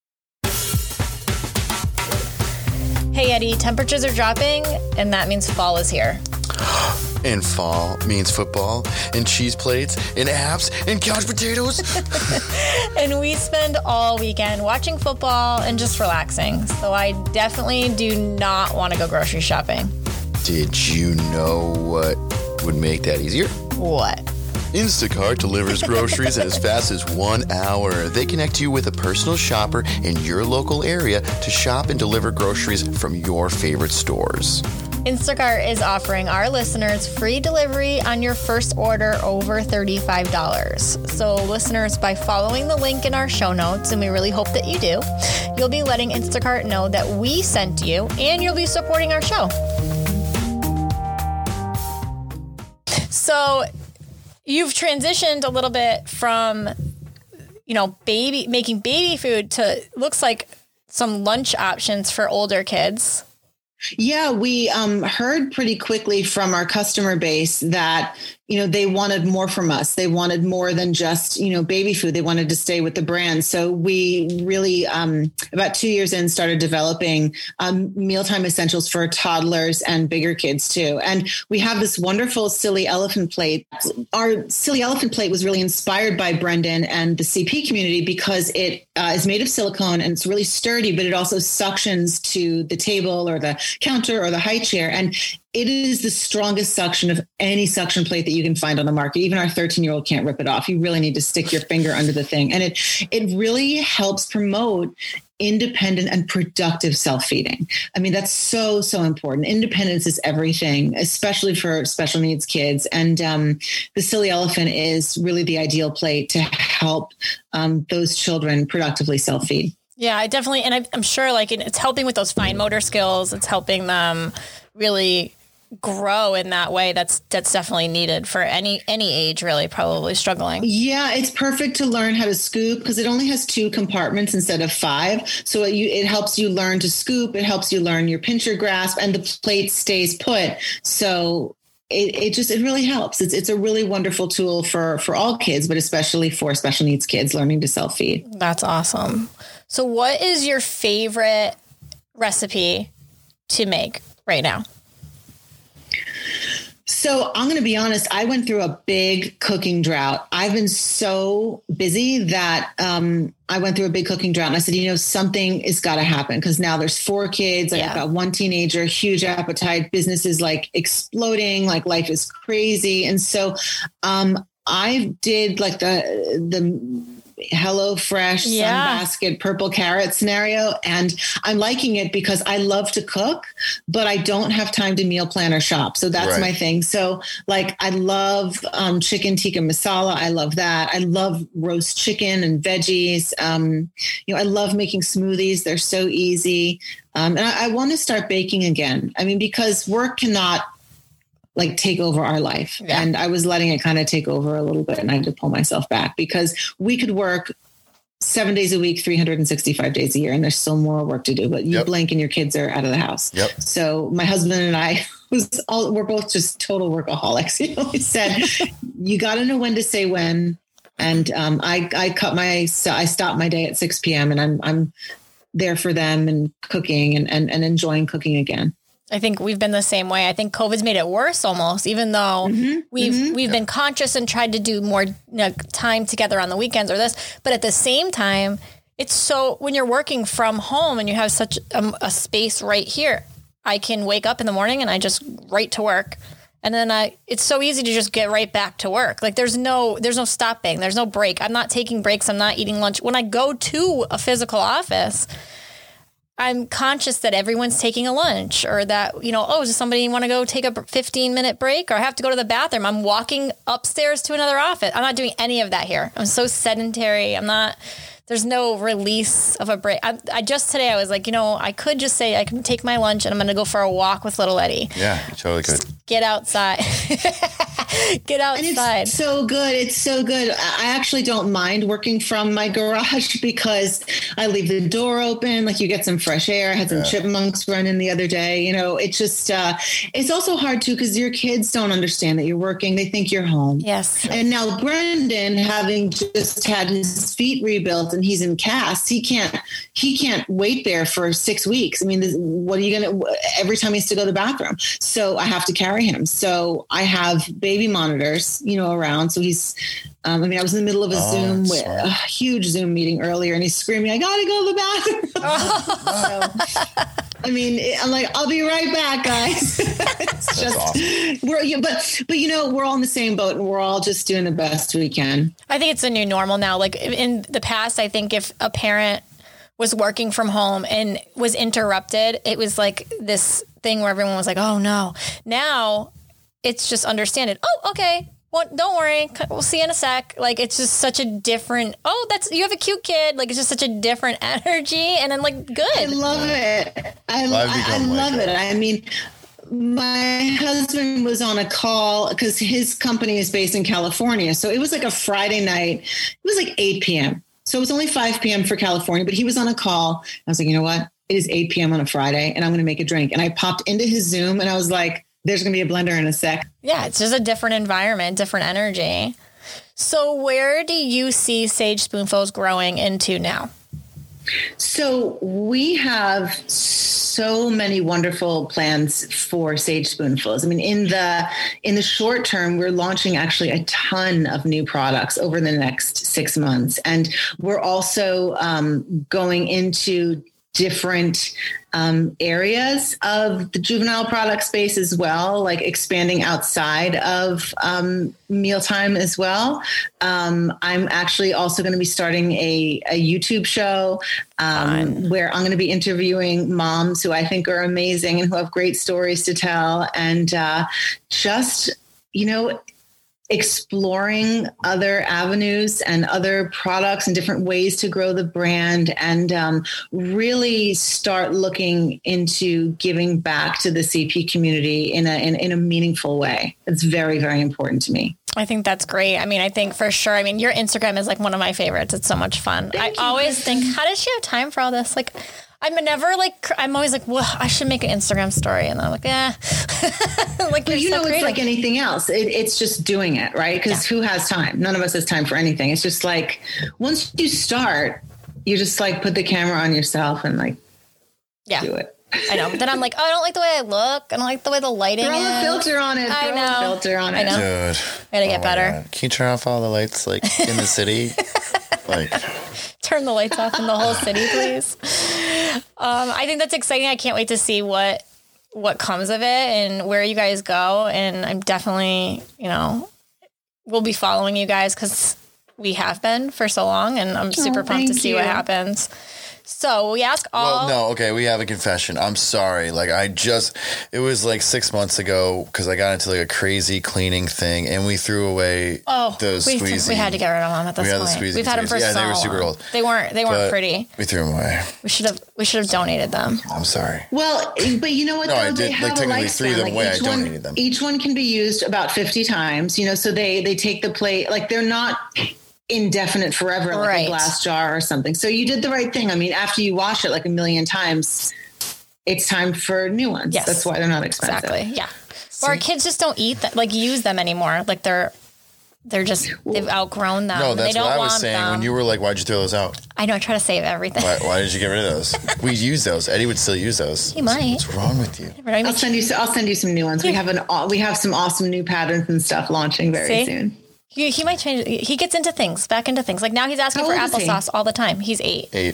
Hey, Eddie, temperatures are dropping and that means fall is here. And fall means football and cheese plates and apps and couch potatoes. And we spend all weekend watching football and just relaxing. So I definitely do not want to go grocery shopping. Did you know what would make that easier? What? Instacart delivers groceries in as fast as 1 hour. They connect you with a personal shopper in your local area to shop and deliver groceries from your favorite stores. Instacart is offering our listeners free delivery on your first order over $35. So listeners, by following the link in our show notes, and we really hope that you do, you'll be letting Instacart know that we sent you and you'll be supporting our show. So you've transitioned a little bit from, you know, making baby food to looks like some lunch options for older kids. Yeah, we heard pretty quickly from our customer base that, you know, they wanted more from us. They wanted more than just, you know, baby food. They wanted to stay with the brand. So we really, about 2 years in, started developing mealtime essentials for toddlers and bigger kids too. And we have this wonderful Silly Elephant Plate. Our Silly Elephant Plate was really inspired by Brendan and the CP community because it is made of silicone and it's really sturdy, but it also suctions to the table or the counter or the high chair. And it is the strongest suction of any suction plate that you can find on the market. Even our 13-year-old can't rip it off. You really need to stick your finger under the thing. And it really helps promote independent and productive self-feeding. I mean, that's so, so important. Independence is everything, especially for special needs kids. And the Silly Elephant is really the ideal plate to help those children productively self-feed. Yeah, I definitely, and I'm sure like it's helping with those fine motor skills. It's helping them really grow in that way. That's definitely needed for any age, really, probably struggling. Yeah, it's perfect to learn how to scoop because it only has 2 compartments instead of 5. So it helps you learn to scoop. It helps you learn your pincher grasp, and the plate stays put. So it really helps. It's a really wonderful tool for all kids, but especially for special needs kids learning to self-feed. That's awesome. So what is your favorite recipe to make right now? So I'm going to be honest. I went through a big cooking drought. I've been so busy that I went through a big cooking drought, and I said, something has got to happen, because now there's 4 kids. I've got 1 teenager, huge appetite, business is like exploding, like life is crazy. And so I did like the HelloFresh Sunbasket purple carrot scenario. And I'm liking it because I love to cook, but I don't have time to meal plan or shop. So that's my thing. So like, I love chicken tikka masala. I love that. I love roast chicken and veggies. I love making smoothies. They're so easy. And I want to start baking again. I mean, because work cannot like take over our life. Yeah. And I was letting it kind of take over a little bit, and I had to pull myself back, because we could work 7 days a week, 365 days a year, and there's still more work to do, but you blink and your kids are out of the house. Yep. So my husband and I we're both just total workaholics. He always said, you got to know when to say when. And I stopped my day at 6 p.m. and I'm there for them and cooking and enjoying cooking again. I think we've been the same way. I think COVID's made it worse almost, even though we've been conscious and tried to do more time together on the weekends or this. But at the same time, it's so when you're working from home and you have such a space right here, I can wake up in the morning and I just right to work. And then it's so easy to just get right back to work. Like there's no stopping. There's no break. I'm not taking breaks. I'm not eating lunch. When I go to a physical office, I'm conscious that everyone's taking a lunch, or that, does somebody want to go take a 15-minute break, or I have to go to the bathroom. I'm walking upstairs to another office. I'm not doing any of that here. I'm so sedentary. There's no release of a break. I just today, I was like, I could just say I can take my lunch and I'm going to go for a walk with little Eddie. Yeah, totally good. Get outside. Get outside. And it's so good. It's so good. I actually don't mind working from my garage, because I leave the door open. Like you get some fresh air. I had some chipmunks running the other day. It's just, it's also hard too, because your kids don't understand that you're working. They think you're home. Yes. And now Brendan, having just had his feet rebuilt and he's in casts, he can't wait there for 6 weeks. I mean, what are you going to, every time he has to go to the bathroom. So I have to carry him. So I have baby monitors, around. So he's, I was in the middle of a huge Zoom meeting earlier, and he's screaming, I got to go to the bathroom. I'm like, I'll be right back, guys. It's just, awesome. We're all in the same boat, and we're all just doing the best we can. I think it's a new normal now. Like in the past, I think if a parent was working from home and was interrupted, it was like this thing where everyone was like, oh no. Now it's just understand it. Oh, okay. Well, don't worry. We'll see you in a sec. Like, it's just such a different, you have a cute kid. Like, it's just such a different energy. And I'm like, good. I love it. I love it. I mean, my husband was on a call because his company is based in California. So it was like a Friday night. It was like 8 p.m. So it was only 5 p.m. for California, but he was on a call. I was like, you know what? It is 8 p.m. on a Friday, and I'm going to make a drink. And I popped into his Zoom, and I was like, there's going to be a blender in a sec. Yeah, it's just a different environment, different energy. So where do you see Sage Spoonfuls growing into now? So we have so many wonderful plans for Sage Spoonfuls. I mean, in the short term, we're launching actually a ton of new products over the next 6 months. And we're also going into different areas of the juvenile product space as well, like expanding outside of mealtime as well. I'm actually also going to be starting a YouTube show where I'm going to be interviewing moms who I think are amazing and who have great stories to tell, and exploring other avenues and other products and different ways to grow the brand, and really start looking into giving back to the CP community in a meaningful way. It's very, very important to me. I think that's great. I mean, I think for sure. I mean, your Instagram is like one of my favorites. It's so much fun. I always think, how does she have time for all this? Like, I'm never like, I'm always like, well, I should make an Instagram story. And I'm like, like, but you know, it's like anything else. It's just doing it, right? Because who has time? None of us has time for anything. It's just like, once you start, you just like put the camera on yourself and like do it. I know. But then I'm like, oh, I don't like the way I look. I don't like the way the lighting is. Throw a filter on it. I know. Filter on it. I know. Dude. I gotta get better. God. Can you turn off all the lights like in the city? Like, turn the lights off in the whole city, please. I think that's exciting. I can't wait to see what comes of it and where you guys go. And I'm definitely, we'll be following you guys because we have been for so long, and I'm super pumped to see what happens. So we ask all. Well, no, okay, we have a confession. I'm sorry. Like, it was like 6 months ago because I got into like a crazy cleaning thing, and we threw away those squeezy. We had to get rid of them at this point. We've had them for so long. Yeah, they were super old. They weren't pretty. We threw them away. We should have donated them. I'm sorry. Well, but you know what? No, though? I did. They have like, technically threw them away. I donated them. Each one can be used about 50 times. So they take the plate. Like, they're not indefinite forever, like a glass jar or something. So you did the right thing. I mean, after you wash it like a million times, it's time for new ones. Yes. That's why they're not expensive. Exactly. Yeah. Or our kids just don't eat use them anymore. Like they've outgrown them. No, that's they don't what I was want saying them. when you were like, why'd you throw those out? I know. I try to save everything. Why did you get rid of those? We use those. Eddie would still use those. He might. What's wrong with you? I'll send you some new ones. Yeah. We have some awesome new patterns and stuff launching very soon. He might change. He gets back into things. Like now he's asking for applesauce all the time. He's 8.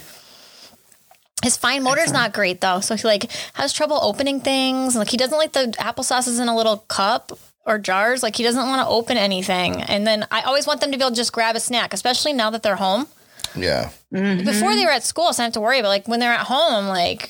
His fine motor's not great though. So he like has trouble opening things. Like he doesn't like the applesauces in a little cup or jars. Like he doesn't want to open anything. And then I always want them to be able to just grab a snack, especially now that they're home. Yeah. Mm-hmm. Before they were at school, so I didn't have to worry. But like when they're at home, I'm like,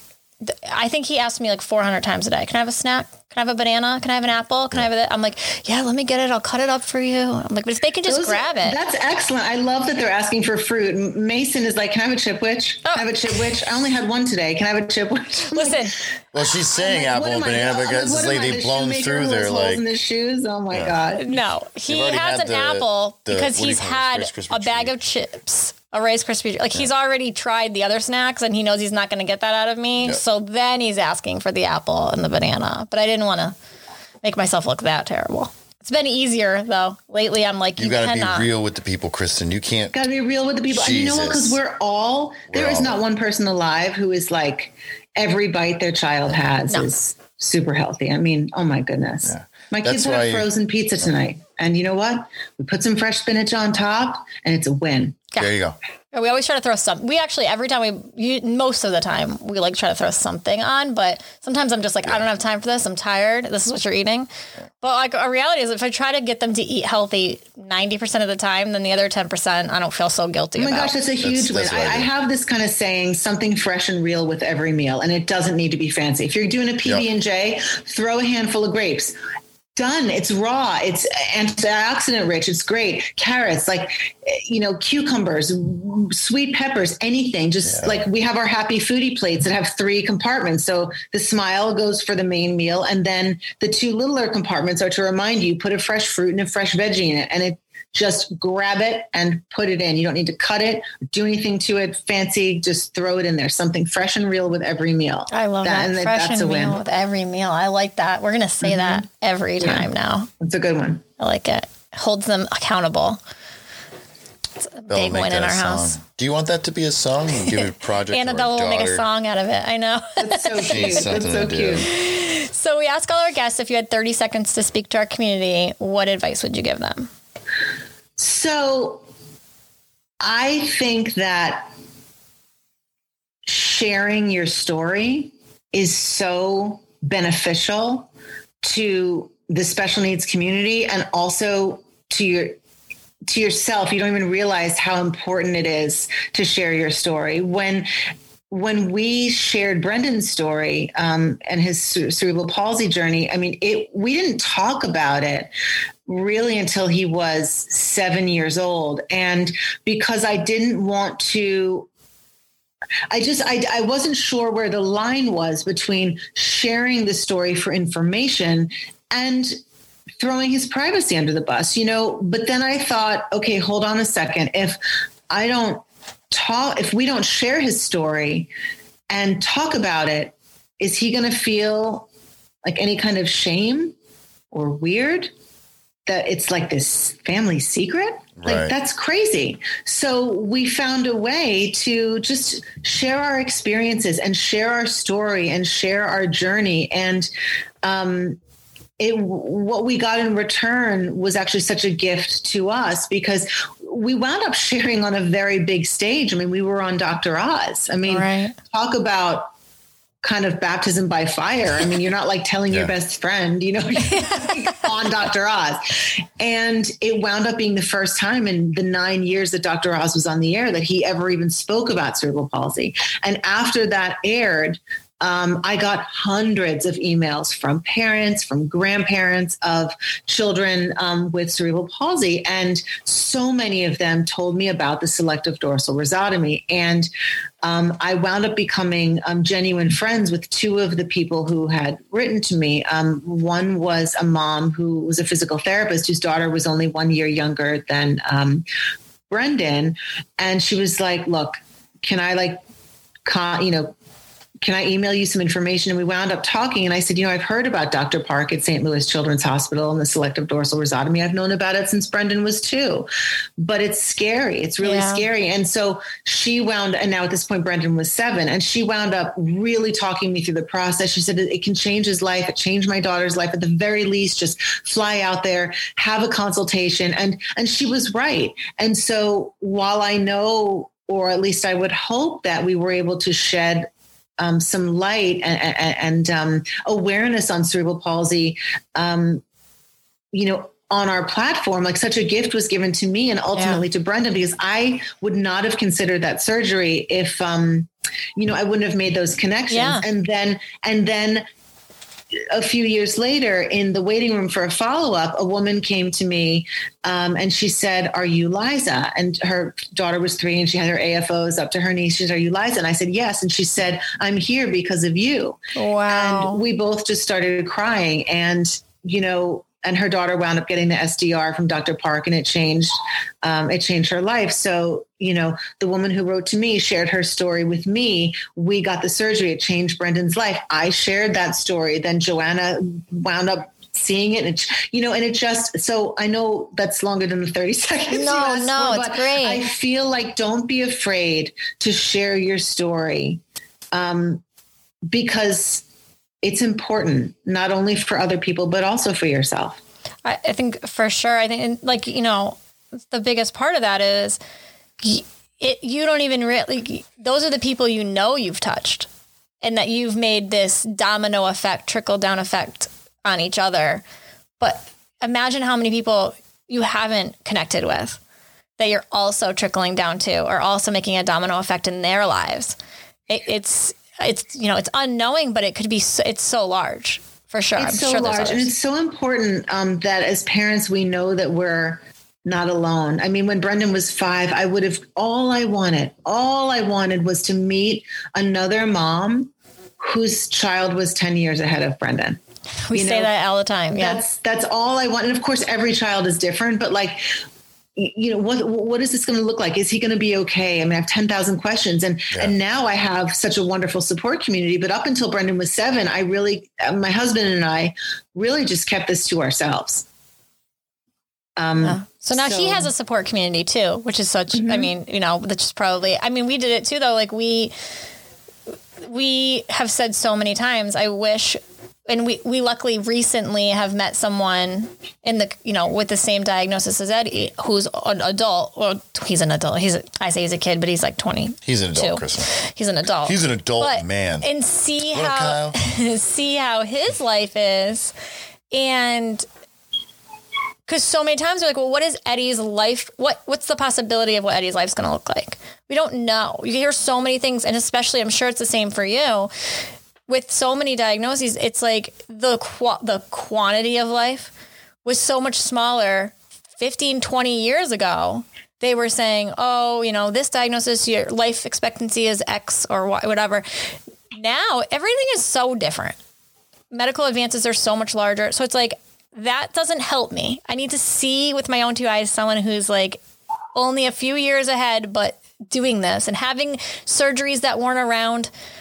I think he asked me like 400 times a day. Can I have a snack? Can I have a banana? Can I have an apple? Can I have it? I'm like, yeah, let me get it. I'll cut it up for you. I'm like, but if they can just grab it. That's excellent. I love that they're asking for fruit. Mason is like, can I have a Chipwich? I have a Chipwich. I only had one today. Can I have a Chipwich? Listen. Well, she's saying apple and banana because it's like they've blown through their like in the shoes. Oh my God. No, he has an apple because he's had a bag of chips. A Rice Krispie. Like he's already tried the other snacks and he knows he's not going to get that out of me. Yep. So then he's asking for the apple and the banana. But I didn't want to make myself look that terrible. It's been easier though. Lately I'm like, you got to be real with the people, Kristen. You can't. Got to be real with the people. Jesus. And you know what? Because there is not one person alive who is like every bite their child has is super healthy. I mean, oh my goodness. Yeah. My kids had frozen pizza tonight. And you know what? We put some fresh spinach on top and it's a win. Yeah. There you go. We always try to throw some. We actually, every time most of the time, we like try to throw something on. But sometimes I'm just like, I don't have time for this. I'm tired. This is what you're eating. But like a reality is if I try to get them to eat healthy 90% of the time, then the other 10%, I don't feel so guilty about. Oh my gosh, that's a huge win. I have this kind of saying, something fresh and real with every meal. And it doesn't need to be fancy. If you're doing a PB&J, throw a handful of grapes. Done. It's raw. It's antioxidant rich. It's great. Carrots, like, cucumbers, sweet peppers, anything. Just like we have our happy foodie plates that have 3 compartments. So the smile goes for the main meal. And then the 2 littler compartments are to remind you, put a fresh fruit and a fresh veggie in it. And it just grab it and put it in. You don't need to cut it, do anything to it fancy. Just throw it in there. Something fresh and real with every meal. I love that. And fresh and real with every meal. I like that. We're going to say that every time now. It's a good one. I like it. Holds them accountable. It's a big win in our house. Do you want that to be a song? Give it a project. Annabelle will make a song out of it. I know. That's so cute. That's so cute. So we ask all our guests, if you had 30 seconds to speak to our community, what advice would you give them? So I think that sharing your story is so beneficial to the special needs community and also to yourself. You don't even realize how important it is to share your story. When we shared Brendan's story and his cerebral palsy journey, I mean, we didn't talk about it really until he was 7 years old. And because I didn't want to, I wasn't sure where the line was between sharing the story for information and throwing his privacy under the bus, but then I thought, okay, hold on a second. If we don't share his story and talk about it, is he going to feel like any kind of shame or weird that it's like this family secret? Like, Right. that's crazy. So we found a way to just share our experiences and share our story and share our journey. And what we got in return was actually such a gift to us, because we wound up sharing on a very big stage. I mean, we were on Dr. Oz. I mean, Right. talk about kind of baptism by fire. I mean, you're not like telling your best friend, you know, on Dr. Oz. And it wound up being the first time in the 9 years that Dr. Oz was on the air that he ever even spoke about cerebral palsy. And after that aired, I got hundreds of emails from parents, from grandparents of children with cerebral palsy. And so many of them told me about the selective dorsal rhizotomy. And I wound up becoming genuine friends with two of the people who had written to me. One was a mom who was a physical therapist whose daughter was only 1 year younger than Brendan. And she was like, look, can I can I email you some information? And we wound up talking. And I said, I've heard about Dr. Park at St. Louis Children's Hospital and the selective dorsal rhizotomy. I've known about it since Brendan was 2, but it's scary. It's really scary. And so and now at this point, Brendan was 7, and she wound up really talking me through the process. She said, it can change his life. It changed my daughter's life. At the very least, just fly out there, have a consultation. And she was right. And so while I know, or at least I would hope, that we were able to shed some light and awareness on cerebral palsy, on our platform, like such a gift was given to me and ultimately to Brendan, because I would not have considered that surgery if, I wouldn't have made those connections. Yeah. And then a few years later, in the waiting room for a follow-up, a woman came to me and she said, "Are you Liza?" And her daughter was 3 and she had her AFOs up to her knees. She said, "Are you Liza?" And I said, "Yes." And she said, "I'm here because of you." Wow. And we both just started crying. And, and her daughter wound up getting the SDR from Dr. Park, and it changed her life. So, the woman who wrote to me shared her story with me. We got the surgery. It changed Brendan's life. I shared that story. Then Joanna wound up seeing it. And, and it just, so I know that's longer than the 30 seconds. No, it's great. I feel like, don't be afraid to share your story, because it's important, not only for other people, but also for yourself. I think for sure. I think, the biggest part of that is you don't even really, those are the people you've touched, and that you've made this domino effect, trickle down effect on each other. But imagine how many people you haven't connected with that you're also trickling down to, or also making a domino effect in their lives. It's unknowing, but it could be, it's so large for sure. It's so large, and it's so important that as parents, we know that we're not alone. I mean, when Brendan was 5, all I wanted was to meet another mom whose child was 10 years ahead of Brendan. We say that all the time. Yeah. That's all I want. And of course, every child is different, but what is this going to look like? Is he going to be okay? I mean, I have 10,000 questions, and now I have such a wonderful support community. But up until Brendan was 7, my husband and I really just kept this to ourselves. So now he has a support community too, which is such, I mean, that's just probably, we did it too, though. Like we have said so many times, I wish, and we luckily recently have met someone in the, with the same diagnosis as Eddie, who's an adult. Well, he's an adult. I say he's a kid, but he's like 20. He's an adult, Kristen. He's an adult. He's an adult man. And see how his life is. And because so many times we're like, well, what is Eddie's life? What's the possibility of what Eddie's life's going to look like? We don't know. You hear so many things, and especially, I'm sure it's the same for you. With so many diagnoses, it's like the quantity of life was so much smaller 15, 20 years ago. They were saying, oh, this diagnosis, your life expectancy is X or whatever. Now, everything is so different. Medical advances are so much larger. So it's like, that doesn't help me. I need to see with my own 2 eyes someone who's like only a few years ahead, but doing this and having surgeries that weren't around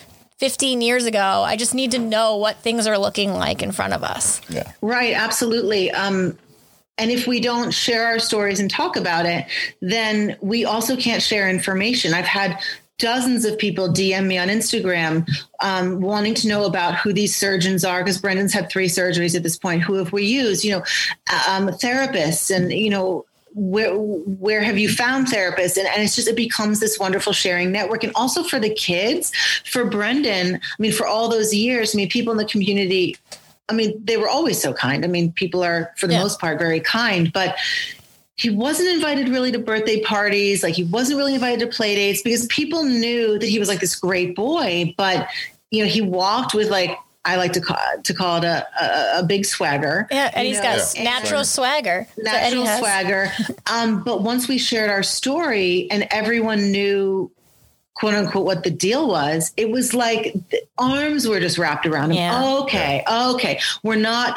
15 years ago. I just need to know what things are looking like in front of us. Yeah. Right. Absolutely. And if we don't share our stories and talk about it, then we also can't share information. I've had dozens of people DM me on Instagram wanting to know about who these surgeons are, because Brendan's had 3 surgeries at this point. Who have we used? Therapists, and where have you found therapists? And it's just, it becomes this wonderful sharing network. And also for the kids, for Brendan, for all those years, people in the community, they were always so kind. People are, for the most part, very kind, but he wasn't invited really to birthday parties. Like, he wasn't really invited to play dates, because people knew that he was like this great boy, but he walked with, like, I like to call it a big swagger. Yeah, and he's got natural swagger. Natural swagger. But once we shared our story and everyone knew, quote unquote, what the deal was, it was like the arms were just wrapped around him. Yeah. Okay. We're not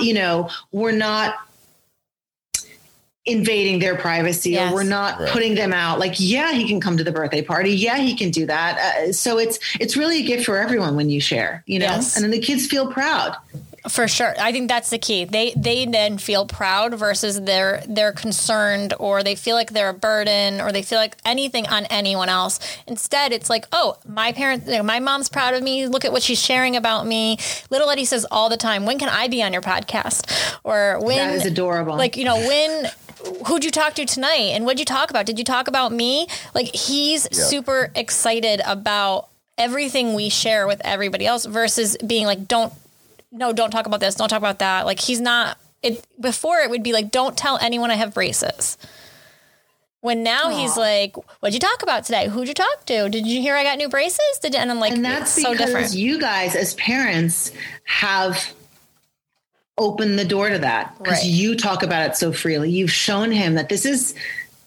invading their privacy, or we're not putting them out. Like, yeah, he can come to the birthday party. Yeah, he can do that. So it's really a gift for everyone when you share, and then the kids feel proud. For sure. I think that's the key. They then feel proud versus they're concerned, or they feel like they're a burden, or they feel like anything on anyone else. Instead, it's like, oh, my mom's proud of me. Look at what she's sharing about me. Little Eddie says all the time, when can I be on your podcast? Or when, that is adorable. Like, who'd you talk to tonight? And what'd you talk about? Did you talk about me? Like, he's super excited about everything we share with everybody else, versus being like, don't talk about this. Don't talk about that. Like, he's not before it would be like, don't tell anyone I have braces. When now he's like, what'd you talk about today? Who'd you talk to? Did you hear I got new braces? And I'm like, and that's because so different. You guys as parents have opened the door to that, because you talk about it so freely. You've shown him that this is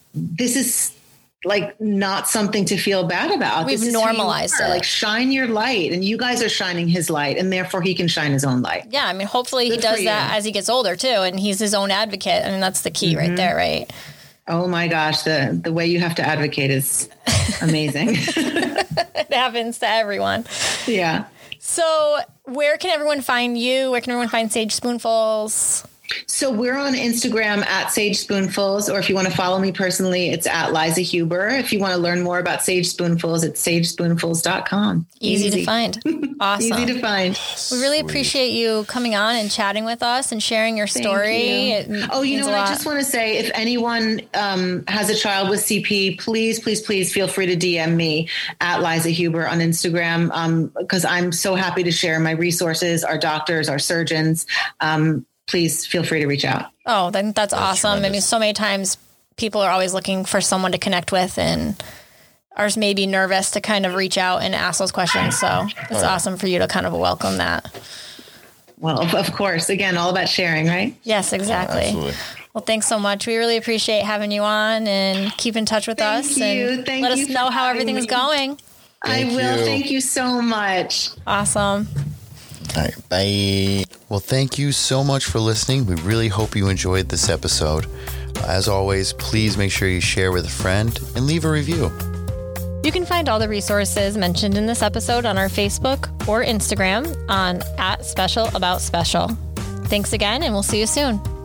like not something to feel bad about. We've normalized it. Like, shine your light, and you guys are shining his light, and therefore he can shine his own light. Yeah. Hopefully he does that as he gets older too. And he's his own advocate. That's the key right there. Right. Oh my gosh. The way you have to advocate is amazing. It happens to everyone. Yeah. So where can everyone find you? Where can everyone find Sage Spoonfuls? So we're on Instagram at Sage Spoonfuls, or if you want to follow me personally, it's at Liza Huber. If you want to learn more about Sage Spoonfuls, it's sagespoonfuls.com. Easy to find. Awesome. Easy to find. We really appreciate you coming on and chatting with us and sharing your story. I just want to say, if anyone has a child with CP, please feel free to DM me at Liza Huber on Instagram, because I'm so happy to share my resources, our doctors, our surgeons. Please feel free to reach out. Oh, then that's awesome. Tremendous. So many times people are always looking for someone to connect with, and ours may be nervous to kind of reach out and ask those questions. So it's awesome for you to kind of welcome that. Well, of course, again, all about sharing, right? Yes, exactly. Absolutely. Well, thanks so much. We really appreciate having you on, and keep in touch with us. And let us know how everything's going. I will. Thank you so much. Awesome. All right. Bye. Well, thank you so much for listening. We really hope you enjoyed this episode. As always, please make sure you share with a friend and leave a review. You can find all the resources mentioned in this episode on our Facebook or Instagram on @SpecialAboutSpecial. Thanks again, and we'll see you soon.